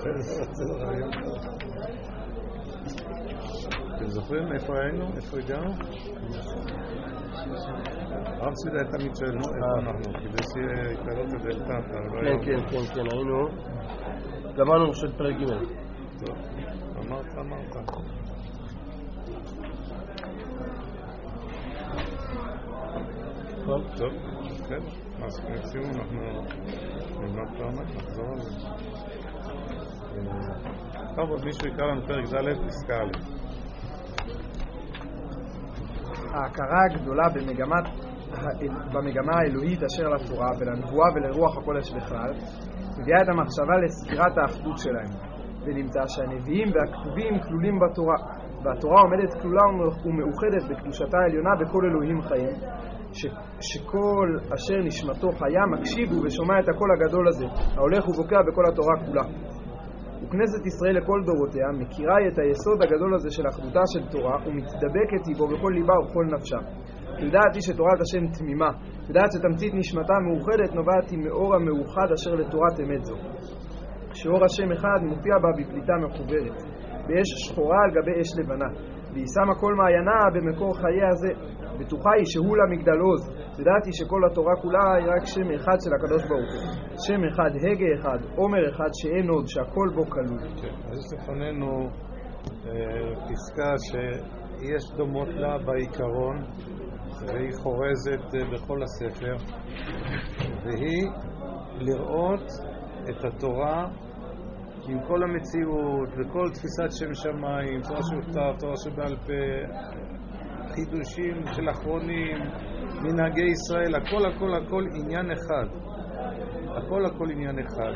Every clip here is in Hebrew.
זה רעיון. אתם זוכרים איפה היינו? איפה הגענו? הרב סידה תמיד שואל, איפה אנחנו? כדי שיהיה יקרות את דלתת. כן, היינו. גמרנו של פרק ג'. טוב, אמרת. טוב, כן. אז מקסימום אנחנו נלמד פעמיים, נחזור על זה. טוב, עוד מישהו יקרא לנו פרק ד' פסקה א'. ההכרה הגדולה במגמה האלוהית אשר לתורה ולנבואה ולרוח הקודש בכלל מביאה את המחשבה לספירת האחדות שלהם, ונמצא שהנביאים והכתובים כלולים בתורה, והתורה עומדת כלולה ומאוחדת בקדושתה העליונה בכל אלוהים חיים, שכל אשר נשמתו חיה מקשיב ושומע את הקול הגדול הזה ההולך ובוקע בכל התורה כולה. וכנסת ישראל לכל דורותיה מכירה את היסוד הגדול הזה של אחדותה של תורה ומתדבקת בו בכל ליבה ובכל נפשה. לדעת היא שתורת השם תמימה, לדעת שתמצית נשמתה מאוחדת נובעת היא מאור המאוחד אשר לתורת אמת זו, שאור השם אחד מופיע בה בפליטה מחוברת באש שחורה על גבי אש לבנה, והיא שמה כל מעיינה במקור חיי הזה. בטוחה היא שהוא לה מגדל עוז, לדעת היא שכל התורה כולה היא רק שם אחד של הקדוש ברוך הוא, שם אחד, הגה אחד, עומר אחד, שאין עוד, שהכל בו כלול. אז יש לפנינו פסקה שיש דומות לה בעיקרון, והיא חורזת בכל הספר, והיא לראות את התורה עם כל המציאות וכל תפיסת שם שמיים, תורה שבכתב, תורה שבעל פה, חידושים של אחרונים, מנהגי ישראל, הכל עניין אחד. הכל עניין אחד.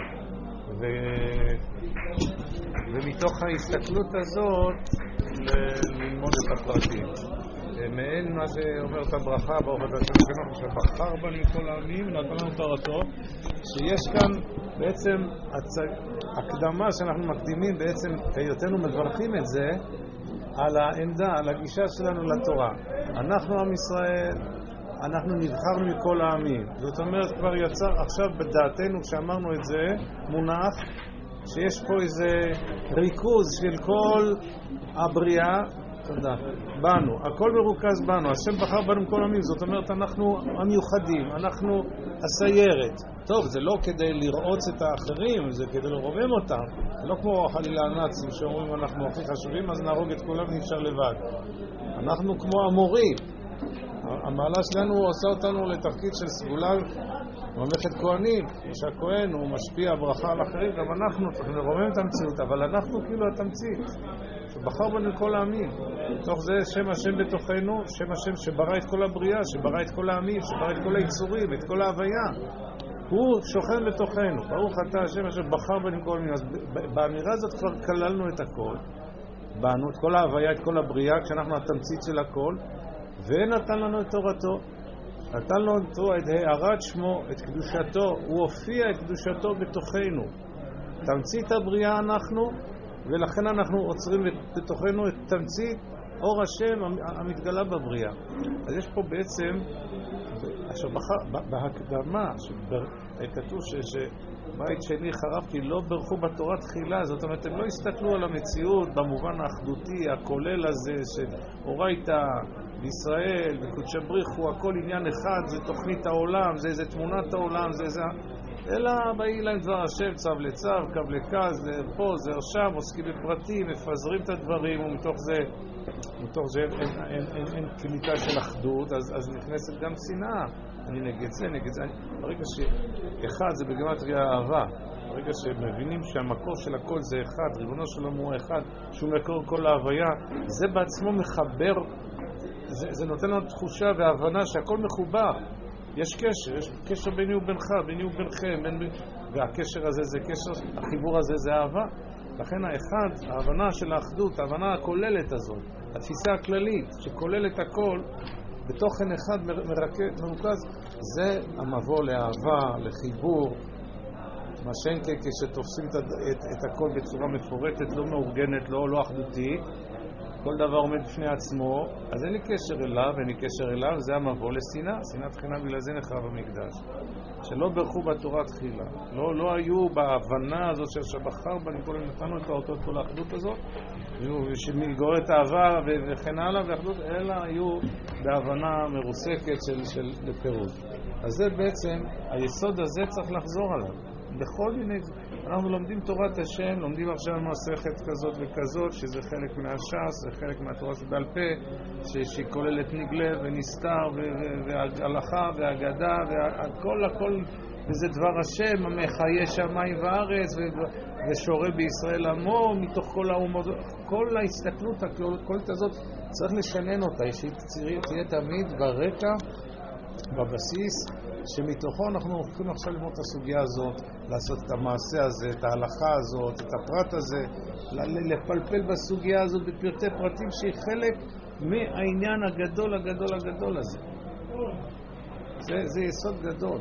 ומתוך ההסתכלות הזאת ללמוד את הפרטים. מעין מה שאומרת הברכה ברוך אתה השם אלוקינו שבחר בנו כל העמים ונתן לנו תורתו, שיש כאן בעצם הקדמה שאנחנו מקדימים בעצם היותנו מברכים את זה על העמדה, על הגישה שלנו לתורה. אנחנו עם ישראל, אנחנו נבחרנו מכל העמים. זאת אומרת כבר יצא עכשיו בדעתנו כשאמרנו את זה מונח שיש פה איזה ריכוז של כל הבריאה, תודה, בנו, הכל מרוכז בנו, השם בחר בנו כל העמים, זאת אומרת אנחנו המיוחדים, אנחנו הסיירת. טוב, זה לא כדי לראות את האחרים, זה כדי לרומם אותם, זה לא כמו חלילה הנאצים שאומרים אנחנו הכי חשובים אז נהרוג את כולם נפשר לבד. אנחנו כמו המורים, המעלה שלנו עושה אותנו לתפקיד של סגולה ממלכת כהנים, שהכהן הוא משפיע ברכה על אחרים, גם אנחנו צריכים לרומם את המציאות, אבל אנחנו כאילו התמצית שבחר בנו כל העמים. תוך זה שם השם בתוכנו, שם השם שברא את כל הבריאה, שברא את כל העמים, שברא את כל היצורים, את כל ההוויה, הוא שוכן בתוכנו. ברוך אתה השם אשר בחר בנו כל העמים. אז באמירה הזאת כבר כללנו את הכל, בנו את כל ההוויה, את כל הבריאה, כשאנחנו התמצית של הכל, ונתן לנו את תורתו, נתן לנו את הערת שמו, את קדושתו, הוא הופיע את קדושתו בתוכנו. תמצית הבריאה אנחנו, ולכן אנחנו עוצרים בתוכנו את תמצית אור השם המתגלה בבריאה. אז יש פה בעצם, בהקדמה, כתוב שבית שני חרבתי לא ברכו בתורה תחילה, זאת אומרת הם לא הסתכלו על המציאות במובן האחדותי, הכולל הזה של אורייתא, בישראל, בקודשא בריחו, הכל עניין אחד, זה תוכנית העולם, זה תמונת העולם, זה אלא באי להם דבר השם, צו לצו, קו לקז, פה, זה שם, עוסקים בפרטים, מפזרים את הדברים, ומתוך זה אין קליטה של אחדות, אז נכנסת גם שנאה. אני נגד זה. ברגע שאחד זה בגימטריה אהבה, ברגע שמבינים שהמקור של הכל זה אחד, ריבונו של עולם הוא אחד, שהוא מקור כל ההוויה, זה בעצמו מחבר, זה נותן לנו תחושה והבנה שהכל מחובר. יש קשר ביני ובינך, ביני ובינכם, והקשר הזה זה קשר, החיבור הזה זה אהבה. לכן האחד, ההבנה של האחדות, ההבנה הכוללת הזאת, התפיסה הכללית שכוללת הכל בתוכן אחד מרוכז, זה המבוא לאהבה, לחיבור, מה שאין כשתופסים את הכל בצורה מפורטת, לא מאורגנת, לא אחדותית, כל דבר עומד בפני עצמו, אז אין לי קשר אליו, זה המבוא לשנאה, שנאת חינם בגלל זה נחרב המקדש. שלא ברכו בתורה תחילה, לא היו בהבנה הזאת שבחר בנו כל נתנו את האותות כל האחדות הזאת, שמתגוררת אהבה וכן הלאה ואחדות, אלא היו בהבנה מרוסקת של פירוד. אז זה בעצם, היסוד הזה צריך לחזור עליו. בכל מיני, אנחנו לומדים תורת השם, לומדים עכשיו מסכת כזאת וכזאת, שזה חלק מהש"ס, זה חלק מהתורה שבעל פה, שהיא כוללת נגלה ונסתר והלכה והגדה והכל, וזה דבר השם, המחיה שמיים וארץ ושורה בישראל עמו, מתוך כל האומות, כל ההסתכלות הכללית הזאת צריך לשנן אותה, שתהיה תמיד ברקע, בבסיס, שמתוכו אנחנו הולכים עכשיו ללמוד את הסוגיה הזאת, לעשות את המעשה הזה, את ההלכה הזאת, את הפרט הזה, לפלפל בסוגיה הזאת בפרטי פרטים שהיא חלק מהעניין הגדול הזה. זה יסוד גדול.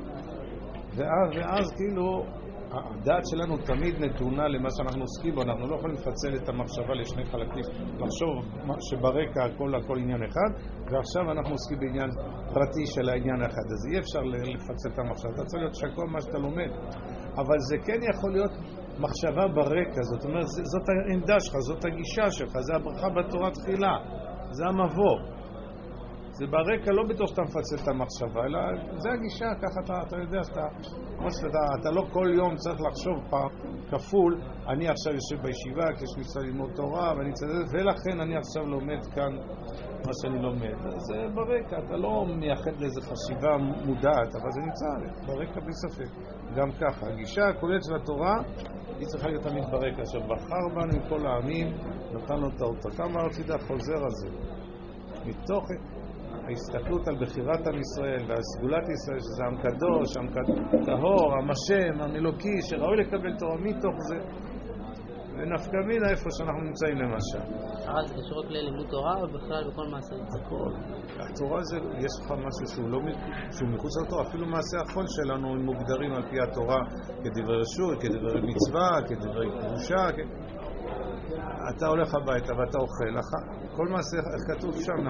ואז כאילו הדעת שלנו תמיד נתונה למה שאנחנו עוסקים בו, אנחנו לא יכולים לפצל את המחשבה לשני חלקים, לחשוב שברקע הכל עניין אחד, ועכשיו אנחנו עוסקים בעניין פרטי של העניין אחד, אז אי אפשר לפצל את המחשבה, אתה צריך להיות שקוע מה שאתה לומד, אבל זה כן יכול להיות מחשבה ברקע, זאת אומרת, זאת העמדה שלך, זאת הגישה שלך, זה הברכה בתורה תחילה, זה המבוא. זה ברקע לא בטוח שאתה מפצל את המחשבה, אלא זה הגישה, ככה אתה יודע אתה לא כל יום צריך לחשוב פעם כפול, אני עכשיו יושב בישיבה כי יש לי צריך ללמוד תורה ולכן אני עכשיו לומד כאן מה שאני לומד. זה ברקע, אתה לא מייחד לאיזו חשיבה מודעת, אבל זה נמצא ברקע בלי ספק. גם ככה, הגישה הכוללת של התורה היא צריכה להיות תמיד ברקע, שבחר בנו עם כל העמים, נתן לו את האותות. כמה הרצידה חוזר על זה מתוך ההסתכלות על בחירת עם ישראל והסגולת ישראל, שזה עם קדוש, עם טהור, עם השם, עם אלוקי, שראוי לקבל תורה מתוך זה, ונפקא מינה איפה שאנחנו נמצאים למשל. זה קשור רק ללימוד תורה או בכלל בכל מעשה? הכל. התורה זה, יש לך משהו שהוא מחוץ לתורה, אפילו מעשה החול שלנו הם מוגדרים על פי התורה כדברי רשות, כדברי מצווה, כדברי קדושה, אתה הולך הביתה ואתה אוכל, כל מעשה, איך כתוב שם,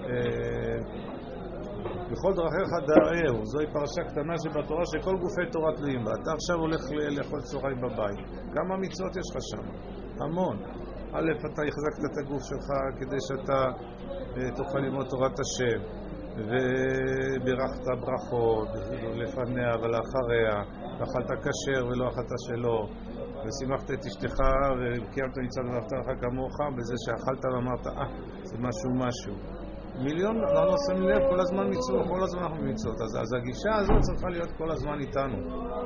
בכל דרכיך דאהו, זוהי פרשה קטנה שבתורה שכל גופי תורה תלויים בה. אתה עכשיו הולך לאכול צהריים בבית, כמה מצוות יש לך שם? המון. א', אתה החזקת את הגוף שלך כדי שאתה תוכל ללמוד תורת השם, ובירכת ברכות לפניה ולאחריה, ואכלת כשר ולא אכלת שלא, ושימחת את אשתך וקיימת מצוות ואהבת לך כמוך, בזה שאכלת ואמרת זה משהו. מיליון, לא שמים לב, כל הזמן מצוות, כל הזמן אנחנו מצוות, אז הגישה הזאת צריכה להיות כל הזמן איתנו.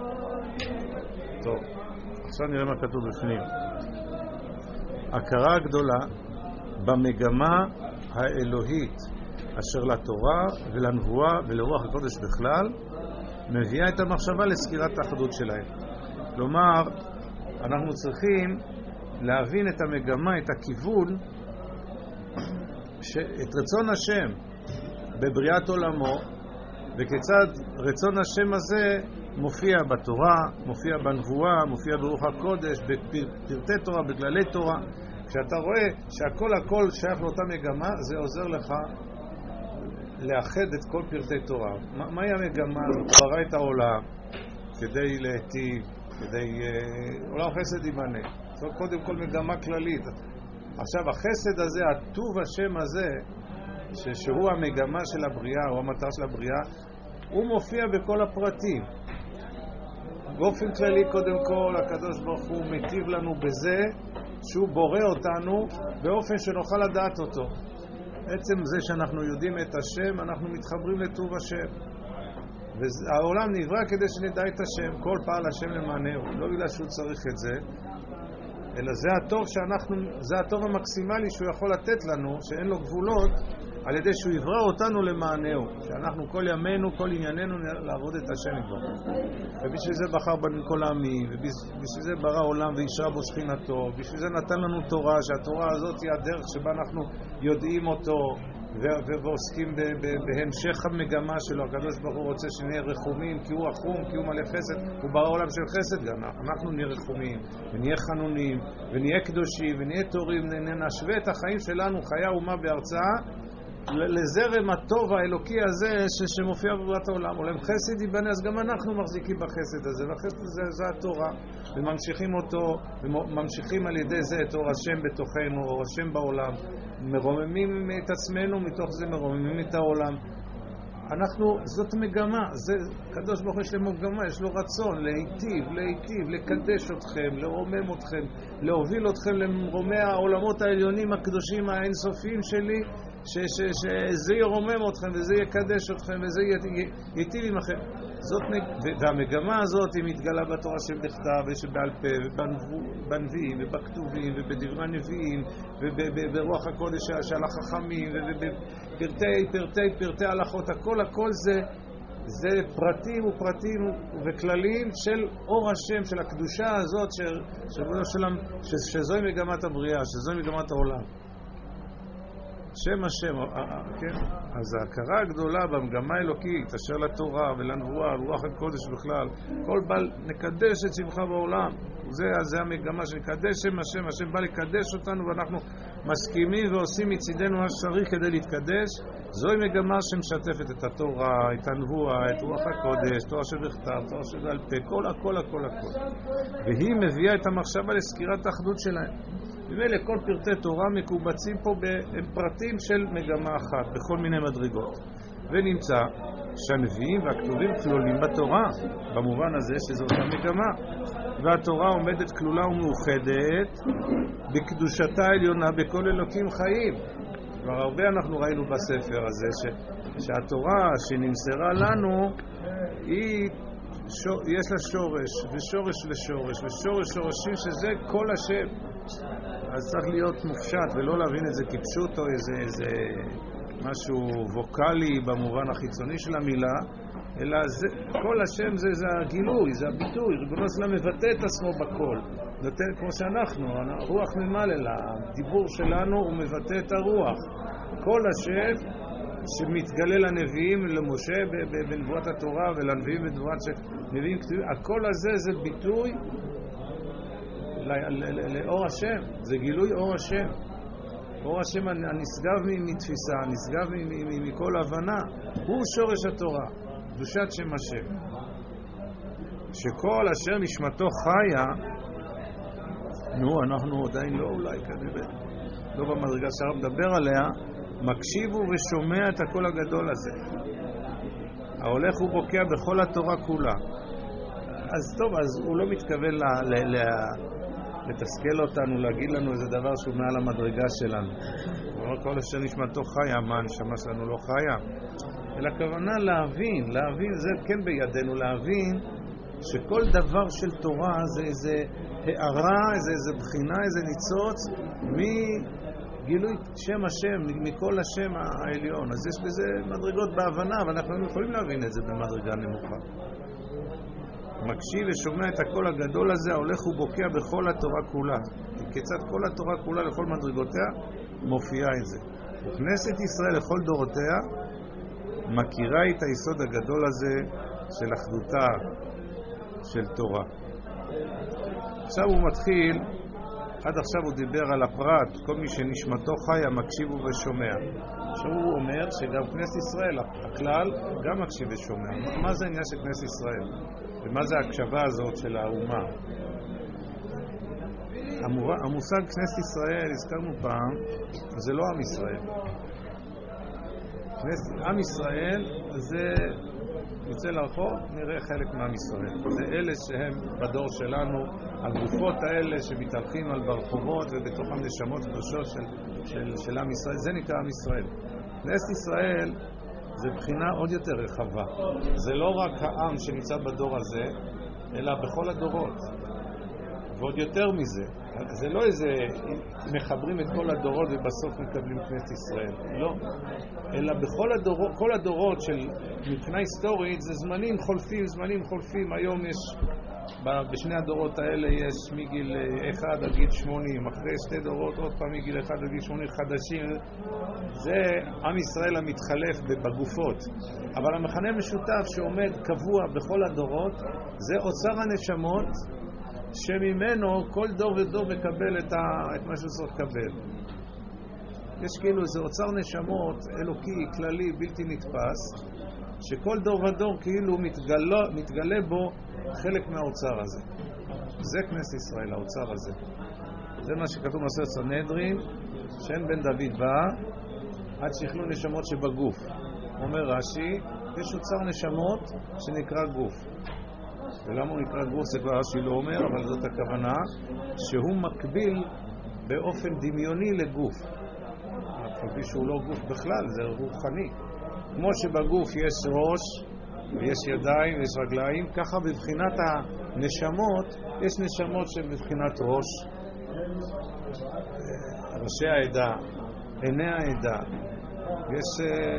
טוב, עכשיו נראה מה כתוב בפנים. הכרה הגדולה במגמה האלוהית אשר לתורה ולנבואה ולרוח הקודש בכלל מביאה את המחשבה לסקירת האחדות שלהם. כלומר, אנחנו צריכים להבין את המגמה, את הכיוון, את רצון השם בבריאת עולמו, וכיצד רצון השם הזה מופיע בתורה, מופיע בנבואה, מופיע ברוח הקודש, בפרטי תורה, בכללי תורה. כשאתה רואה שהכל שייך לאותה מגמה, זה עוזר לך לאחד את כל פרטי תורה. מהי המגמה? ברא את העולם כדי להיטיב, כדי עולם חסד ייבנה. זאת קודם כל מגמה כללית. עכשיו החסד הזה, הטוב השם הזה, שהוא המגמה של הבריאה, או המטרה של הבריאה, הוא מופיע בכל הפרטים. באופן כללי קודם כל, הקדוש ברוך הוא מטיב לנו בזה, שהוא בורא אותנו באופן שנוכל לדעת אותו. בעצם זה שאנחנו יודעים את השם, אנחנו מתחברים לטוב השם. והעולם נברא כדי שנדע את השם, כל פעל השם למענהו, לא בגלל שהוא צריך את זה, אלא זה הטוב המקסימלי שהוא יכול לתת לנו, שאין לו גבולות, על ידי שהוא יברא אותנו למענהו, שאנחנו כל ימינו, כל ענייננו לעבוד את השם יתברך. ובשביל זה בחר בנו כל העמים, ובשביל זה ברא עולם וישרה בו שכינתו, בשביל זה נתן לנו תורה, שהתורה הזאת היא הדרך שבה אנחנו יודעים אותו, ועוסקים בהמשך המגמה שלו. הקדוש ברוך הוא רוצה שנהיה רחומים, כי הוא רחום, כי הוא מלא חסד, הוא ברא עולם של חסד גם. אנחנו נהיה רחומים, ונהיה חנונים, ונהיה קדושים, ונהיה תורים, נשווה את החיים שלנו, חיי אומה בארצה, לזרם הטוב האלוקי הזה שמופיע בבריאת העולם. עולם חסד ייבנה, אז גם אנחנו מחזיקים בחסד הזה, והחסד הזה זה התורה, וממשיכים אותו, וממשיכים על ידי זה את אור השם בתוכנו, אור השם בעולם, מרוממים את עצמנו, מתוך זה מרוממים את העולם. זאת מגמה, קדוש ברוך הוא יש לו מגמה, יש לו רצון להיטיב, לקדש אתכם, לרומם אתכם, להוביל אתכם למרומי העולמות העליונים הקדושים האינסופיים שלי, שזה ירומם אתכם וזה יקדש אתכם וזה ייטיב עמכם. והמגמה הזאת היא מתגלה בתורה שבכתב ושבעל פה ובנביאים ובכתובים ובדברי הנביאים וברוח הקודש של החכמים ובפרטי הלכות. הכל זה פרטים וכללים של אור השם, של הקדושה הזאת שזוהי מגמת הבריאה, שזוהי מגמת העולם. השם, כן? אז ההכרה הגדולה במגמה האלוקית, אשר לתורה ולנבואה, רוח הקודש בכלל, כל בל נקדש את שמך בעולם. זה המגמה שנקדש השם בא לקדש אותנו, ואנחנו מסכימים ועושים מצידנו מה שצריך כדי להתקדש. זוהי מגמה שמשתפת את התורה, את הנבואה, את רוח הקודש, תורה שבכתב, תורה שבעל פה, הכל. והיא מביאה את המחשבה לסקירת האחדות שלהם. במילא כל פרטי תורה מקובצים פה בפרטים של מגמה אחת, בכל מיני מדרגות. ונמצא שהנביאים והכתובים כלולים בתורה, במובן הזה שזו אותה מגמה. והתורה עומדת כלולה ומאוחדת בקדושתה העליונה בכל אלוקים חיים. כבר הרבה אנחנו ראינו בספר הזה שהתורה שנמסרה לנו יש לה שורש ושורש לשורש ושורש שורשים שזה כל השם. אז צריך להיות מופשט ולא להבין את זה כפשוט או איזה משהו ווקלי במובן החיצוני של המילה, אלא כל השם זה הגילוי, זה הביטוי. ריבונו של מבטא את עצמו בכל, נותן כמו שאנחנו, הרוח ממלא, הדיבור שלנו הוא מבטא את הרוח. כל השם שמתגלה לנביאים, למשה בנבואת התורה ולנביאים בנבואת נביאים כתובים, הכל הזה זה ביטוי לאור השם, זה גילוי אור השם. אור השם הנשגב מתפיסה, נשגב מכל הבנה, הוא שורש התורה, קדושת שם השם. שכל אשר נשמתו חיה, אנחנו עדיין לא אולי כנראה, לא במדרגה שהרב מדבר עליה, מקשיבו ושומע את הקול הגדול הזה. ההולך ובוקע בכל התורה כולה. אז טוב, אז הוא לא מתכוון לתסכל אותנו, להגיד לנו איזה דבר שהוא מעל המדרגה שלנו. כל אשר נשמתו חיה, מה הנשמה שלנו לא חיה? אלא הכוונה להבין, זה כן בידינו, להבין שכל דבר של תורה זה איזה הערה, איזה בחינה, איזה ניצוץ מגילוי שם השם, מכל השם העליון. אז יש בזה מדרגות בהבנה, אבל אנחנו יכולים להבין את זה במדרגה נמוכה. מקשיב ושומע את הקול הגדול הזה, ההולך ובוקע בכל התורה כולה. כיצד כל התורה כולה לכל מדרגותיה מופיעה את זה. וכנסת ישראל לכל דורותיה מכירה את היסוד הגדול הזה של אחדותה של תורה. עכשיו הוא מתחיל, עד עכשיו הוא דיבר על הפרט, כל מי שנשמתו חיה מקשיב ושומע. עכשיו הוא אומר שגם כנסת ישראל, הכלל, גם מקשיב ושומע. מה זה העניין של כנסת ישראל? ומה זה ההקשבה הזאת של האומה? המושג כנסת ישראל, הזכרנו פעם, זה לא עם ישראל. עם ישראל זה יוצא לרחוב, נראה חלק מעם ישראל. זה אלה שהם בדור שלנו, הגופות האלה שמתהלכים על ברחובות ובתוכם נשמות קדושות של עם ישראל. זה נקרא עם ישראל. כנסת ישראל זה בחינה עוד יותר רחבה. זה לא רק העם שנמצא בדור הזה, אלא בכל הדורות. ועוד יותר מזה. זה לא איזה מחברים את כל הדורות ובסוף מקבלים כנסת ישראל. לא. אלא כל הדורות של מבחינה היסטורית זה זמנים חולפים. היום יש, בשני הדורות האלה יש מגיל 1 עד גיל 80, אחרי 2 דורות עוד פעם מגיל 1 עד גיל 80 חדשים. זה עם ישראל המתחלף בגופות. אבל המכנה המשותף שעומד קבוע בכל הדורות זה אוצר הנשמות, שממנו כל דור ודור מקבל את מה שצריך לקבל. יש כאילו איזה אוצר נשמות אלוקי, כללי, בלתי נתפס, שכל דור ודור כאילו מתגלה בו חלק מהאוצר הזה. זה כנסת ישראל, האוצר הזה. זה מה שכתוב במסכת סנהדרין, שאין בן דוד בא עד שיכלו נשמות שבגוף. אומר רש"י, יש אוצר נשמות שנקרא גוף. ולמה הוא נקרא גוף? זה כבר רש"י לא אומר, אבל זאת הכוונה, שהוא מקביל באופן דמיוני לגוף. כפי שהוא לא גוף בכלל, זה רוחני. כמו שבגוף יש ראש ויש ידיים ויש רגליים, ככה בבחינת הנשמות יש נשמות שהן בבחינת ראש, ראשי העדה, עיני העדה. יש,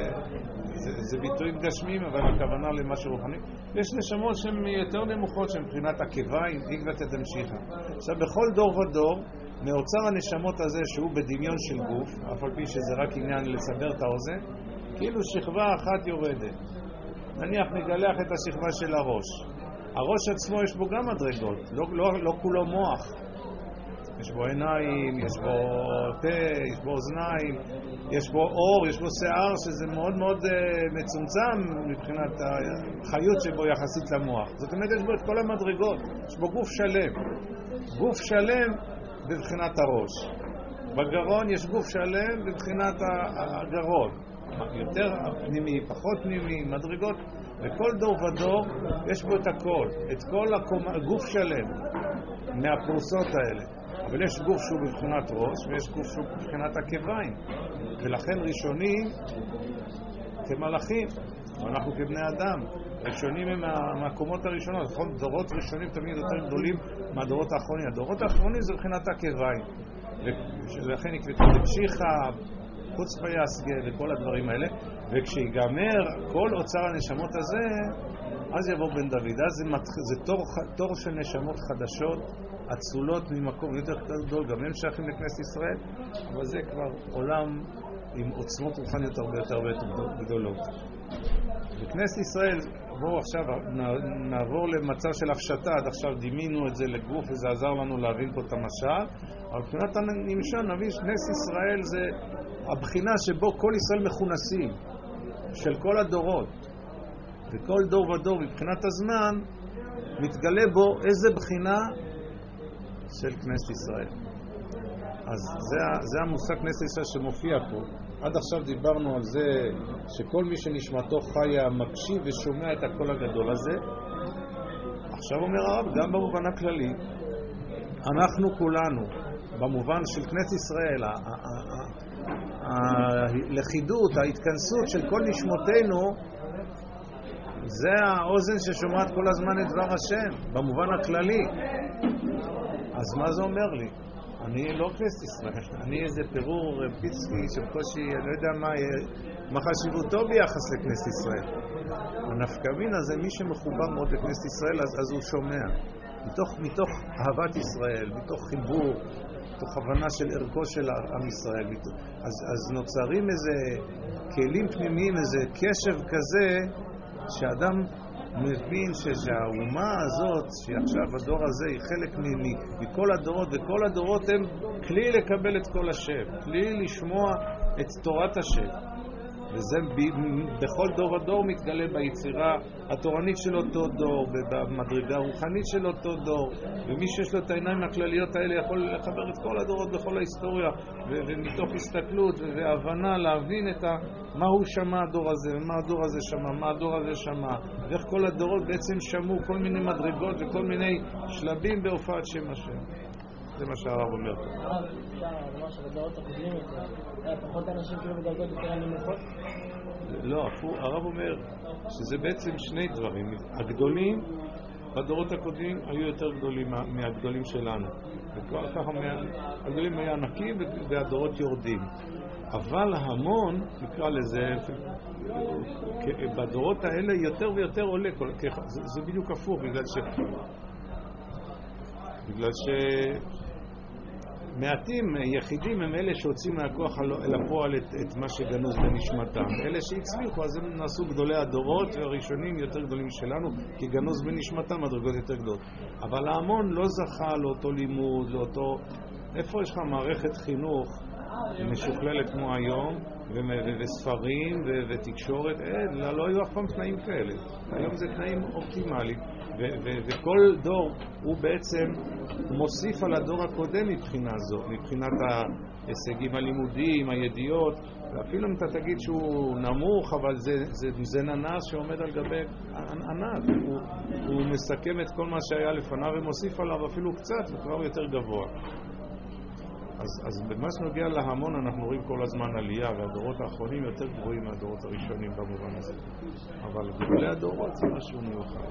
זה ביטויים גשמיים, אבל הכוונה למשהו רוחני. יש נשמות שהן יותר נמוכות, שהן מבחינת עקביים, עקבת תמשיכה. עכשיו, בכל דור ודור, מאוצר הנשמות הזה שהוא בדמיון של גוף, אף על פי שזה רק עניין לסבר את האוזן, כאילו שכבה אחת יורדת. נניח נגלח את השכבה של הראש. הראש עצמו יש בו גם מדרגות, לא כולו מוח. יש בו עיניים, יש בו פה, יש בו אוזניים, יש בו אור, יש בו שיער, שזה מאוד מאוד מצומצם מבחינת החיות שבו יחסית למוח. זאת אומרת, יש בו את כל המדרגות, יש בו גוף שלם. גוף שלם בבחינת הראש. בגרון יש גוף שלם בבחינת הגרון. יותר פנימי, פחות פנימי, מדרגות. וכל דור ודור יש בו את הכל, את כל הגוף שלם מהפרוסות האלה. אבל יש גוף שהוא בבחינת ראש ויש גוף שהוא בבחינת עקביים. ולכן ראשונים כמלאכים, ואנחנו כבני אדם. ראשונים הם מהקומות הראשונות. נכון, דורות ראשונים תמיד יותר גדולים מהדורות האחרונים. הדורות האחרונים זה בבחינת עקביים. ולכן נקבטו למשיכה, חוץ ויסגה וכל הדברים האלה. וכשיגמר כל אוצר הנשמות הזה, אז יבוא בן דוד. אז זה תור של נשמות חדשות, אצולות ממקום יותר גדול, גם הם שייכים לכנסת ישראל, אבל זה כבר עולם עם עוצמות רוחניות הרבה יותר גדולות. בכנסת ישראל, בואו עכשיו נעבור למצב של הפשטה. עד עכשיו דימינו את זה לגוף וזה עזר לנו להבין פה את המשל, אבל מבחינת הנמשל נבין שכנסת ישראל זה הבחינה שבו כל ישראל מכונסים, של כל הדורות, וכל דור ודור מבחינת הזמן מתגלה בו איזה בחינה של כנסת ישראל. אז זה המושג כנסת ישראל שמופיע פה. עד עכשיו דיברנו על זה שכל מי שנשמתו חיה מקשיב ושומע את הקול הגדול הזה. עכשיו אומר הרב, גם במובן הכללי, אנחנו כולנו, במובן של כנסת ישראל, הלכידות, ההתכנסות של כל נשמותינו, זה האוזן ששומעת כל הזמן את דבר השם, במובן הכללי. אז מה זה אומר לי? אני לא כנסת ישראל, אני איזה פירור פיצקי שבקושי, אני לא יודע מה חשיבותו ביחס לכנסת ישראל. הנפקמין הזה, מי שמחובר מאוד לכנסת ישראל, אז הוא שומע. מתוך אהבת ישראל, מתוך חיבור, מתוך הבנה של ערכו של עם ישראל. אז נוצרים איזה כלים פנימיים, איזה קשב כזה, שאדם מבין שהאומה הזאת, שעכשיו הדור הזה היא חלק מכל הדורות, וכל הדורות הם כלי לקבל את כל השם, כלי לשמוע את תורת השם. וזה בכל דור ודור מתגלה ביצירה התורנית של אותו דור, במדרגה הרוחנית של אותו דור, ומי שיש לו את העיניים הכלליות האלה יכול לחבר את כל הדורות בכל ההיסטוריה, ומתוך הסתכלות והבנה להבין את מה הוא שמע הדור הזה, ומה הדור הזה שמע, מה הדור הזה שמע, ואיך כל הדורות בעצם שמעו כל מיני מדרגות וכל מיני שלבים בהופעת שם השם. זה מה שהרב אומר. הרב, אפשר לומר שבדורות הקודמים היה פחות אנשים כאילו בדרגות יותר נמוכות? לא, הרב אומר שזה בעצם שני דברים. הגדולים בדורות הקודמים היו יותר גדולים מהגדולים שלנו. וככה הגדולים היה ענקים והדורות יורדים. אבל ההמון, נקרא לזה, בדורות האלה יותר ויותר עולה. זה בדיוק הפוך, בגלל מעטים יחידים הם אלה שהוצאים מהכוח אל הפועל את מה שגנוז בנשמתם. אלה שהצליחו, אז הם נעשו גדולי הדורות, והראשונים יותר גדולים שלנו, כי גנוז בנשמתם מדרגות יותר גדולות. אבל ההמון לא זכה לאותו לימוד, לאותו... איפה יש לך מערכת חינוך משוכללת כמו היום, וספרים ותקשורת, לא היו אף פעם תנאים כאלה. היום זה תנאים אופטימליים, וכל דור הוא בעצם מוסיף על הדור הקודם מבחינה זו, מבחינת ההישגים הלימודיים, הידיעות, ואפילו אם אתה תגיד שהוא נמוך, אבל זה ננס שעומד על גבי ענק, הוא מסכם את כל מה שהיה לפניו ומוסיף עליו אפילו קצת, וכבר יותר גבוה. אז במה שנוגע להמון אנחנו רואים כל הזמן עלייה, והדורות האחרונים יותר גבוהים מהדורות הראשונים במובן הזה. אבל גבולי הדורות זה משהו מיוחד.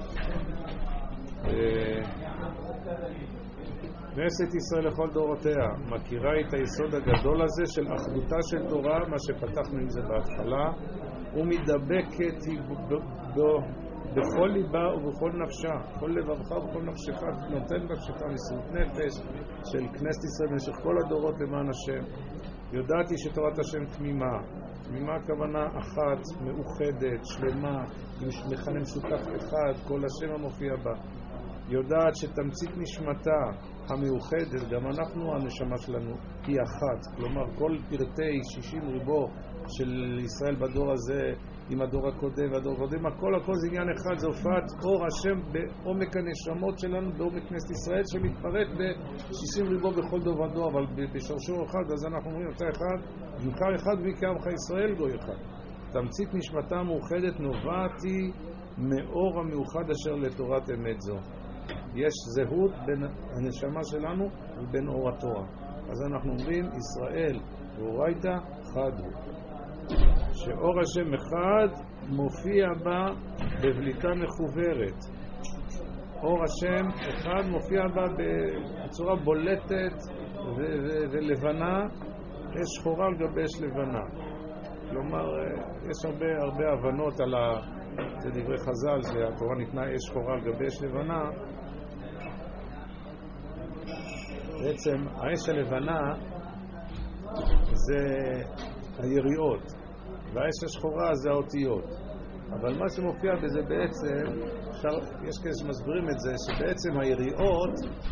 כנסת ישראל לכל דורותיה מכירה את היסוד הגדול הזה של אחדותה של תורה, מה שפתחנו עם זה בהתחלה, ומדבקת בכל ליבה ובכל נפשה, כל לבבך ובכל נפשך, נותן נפשך מסירות נפש של כנסת ישראל במשך כל הדורות למען השם. יודעתי שתורת השם תמימה, תמימה הכוונה אחת, מאוחדת, שלמה, עם מכנה משותף אחד, כל השם המופיע בה. יודעת שתמצית נשמתה המאוחדת, גם אנחנו הנשמה שלנו היא אחת, כלומר כל פרטי 60 ריבו של ישראל בדור הזה עם הדור הקודם והדור הקודם, הכל זה עניין אחד, זה הופעת אור השם בעומק הנשמות שלנו, בעומק כנסת ישראל שמתפרט ב-60 ריבו בכל דור ודור, אבל בשרשור אחד, אז אנחנו אומרים אתה אחד, זכר אחד ועמך ישראל גוי אחד. תמצית נשמתה המאוחדת נובעת היא מאור המיוחד אשר לתורת אמת זו. יש זהות בין הנשמה שלנו ובין אור התורה. אז אנחנו אומרים ישראל ואורייתא חד הוא. שאור השם אחד מופיע בה בבליטה מחוברת. אור השם אחד מופיע בה בצורה בולטת ולבנה, יש שחורה על גבי יש לבנה. כלומר, יש הרבה הבנות על זה דברי חז"ל, שהתורה ניתנה אש שחורה על גבי אש לבנה. בעצם האש הלבנה זה היריעות, והאש השחורה זה האותיות. אבל מה שמופיע בזה בעצם, יש כאלה שמסבירים את זה, שבעצם היריעות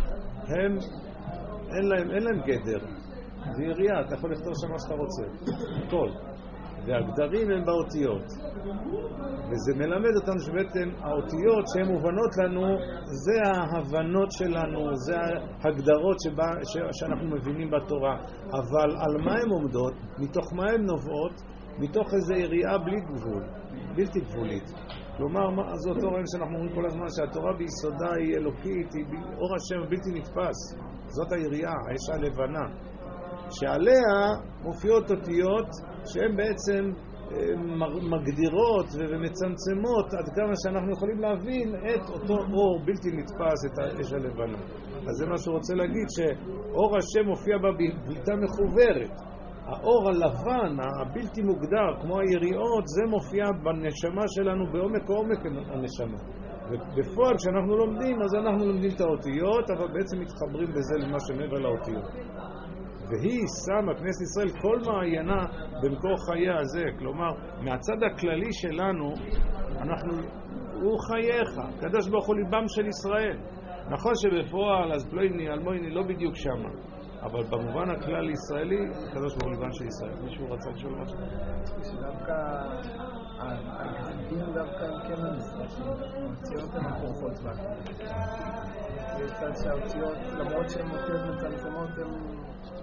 אין להם גדר. זה יריעה, אתה יכול לכתוב שם מה שאתה רוצה, הכל. והגדרים הם באותיות. וזה מלמד אותנו שבעצם האותיות שהן מובנות לנו, זה ההבנות שלנו, זה ההגדרות שאנחנו מבינים בתורה. אבל על מה הן עומדות? מתוך מה הן נובעות? מתוך איזו יריעה בלי גבול, בלתי גבולית. כלומר, זו אותו רעיון שאנחנו אומרים כל הזמן, שהתורה ביסודה היא אלוקית, היא אור השם בלתי נתפס. זאת היריעה, האש הלבנה. שעליה מופיעות אותיות שהן בעצם מגדירות ומצמצמות עד כמה שאנחנו יכולים להבין את אותו אור בלתי נתפס, את האש הלבנה. אז זה מה שהוא רוצה להגיד, שאור השם מופיע בה בבליטה מחוברת. האור הלבן, הבלתי מוגדר, כמו היריעות, זה מופיע בנשמה שלנו בעומק הנשמה. ובפועל כשאנחנו לומדים, אז אנחנו לומדים את האותיות, אבל בעצם מתחברים בזה למה שמעבר לאותיות. והיא שמה, כנסת ישראל, כל מעיינה במקור חייה הזה. כלומר, מהצד הכללי שלנו, הוא חייך, קדוש ברוך הוא ליבם של ישראל. נכון שבפועל, אז פלויני, אלמויני, לא בדיוק שמה. אבל במובן הכלל ישראלי, קדוש ברוך הוא ליבם של ישראל. מישהו רצה לשאול משהו? שדווקא, הגזידים דווקא הם כן המזרחים, האותיות הן הכורחות בה. יש צד שהאותיות, למרות שהן אותיות מצמצמות, הן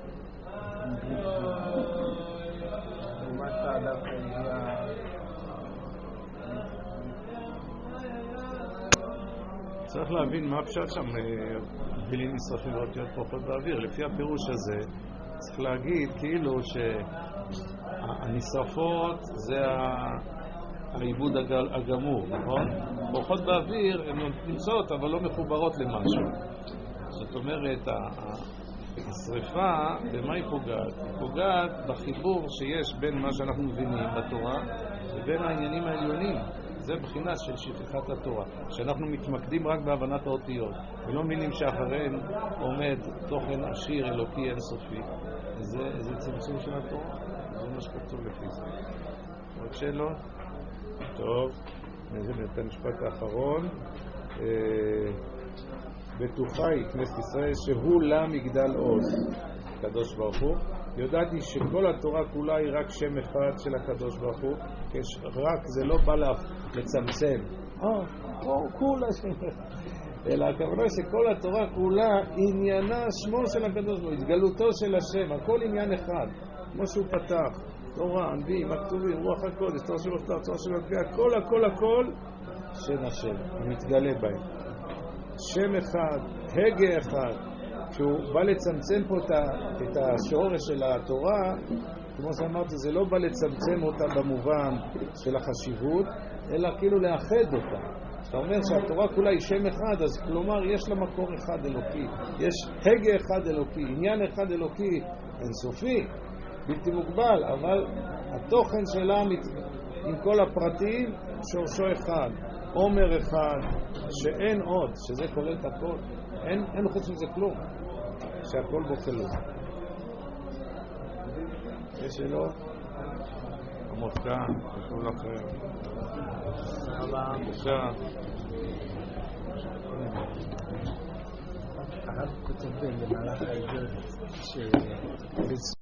לעומת דווקא הגיעה צריך להבין מה הפשט שם, מילים נשרפים ואותיות פורחות באוויר. לפי הפירוש הזה צריך להגיד כאילו שהנשרפות זה העיבוד הגמור, נכון? פורחות באוויר הן נמצאות אבל לא מחוברות למשהו. זאת אומרת, השריפה, במה היא פוגעת? היא פוגעת בחיבור שיש בין מה שאנחנו מבינים בתורה ובין העניינים העליונים. זה בחינה של שכחת התורה, שאנחנו מתמקדים רק בהבנת האותיות ולא מילים שאחריהן עומד תוכן עשיר אלוקי אינסופי. זה צמצום של התורה, זה מה שכתוב לפי זה. עוד שאלות? טוב, נזל את המשפט האחרון. בטוחה היא כנסת ישראל שהוא לה מגדל עוז, קדוש ברוך הוא, יודעתי שכל התורה כולה היא רק שם אחד של הקדוש ברוך הוא, רק זה לא בא לצמצם. כולה שם אחד. אלא הכוונה שכל התורה כולה עניינה שמו של הקדוש ברוך הוא, התגלותו של השם, הכל עניין אחד, כמו שהוא פתח, תורה, הנביאים, הכתובים, רוח הקודש, תורה שבכתב, תורה שבקריאה, הכל שם השם, המתגלה בהם. שם אחד, הגה אחד, כשהוא בא לצמצם פה את השורש של התורה, כמו שאמרתי, זה לא בא לצמצם אותה במובן של החשיבות, אלא כאילו לאחד אותה. אתה אומר שהתורה כולה היא שם אחד, אז כלומר יש לה מקור אחד אלוקי, יש הגה אחד אלוקי, עניין אחד אלוקי, אינסופי, בלתי מוגבל, אבל התוכן שלה עם כל הפרטים שורשו אחד, עומר אחד, שאין עוד, שזה כולל את הכל, אין חוץ מזה כלום, שהכל בו כלום. יש שלא? עמוד כאן, תקול לכם. בבקשה. הרב כותב במהלך העברית שבזכות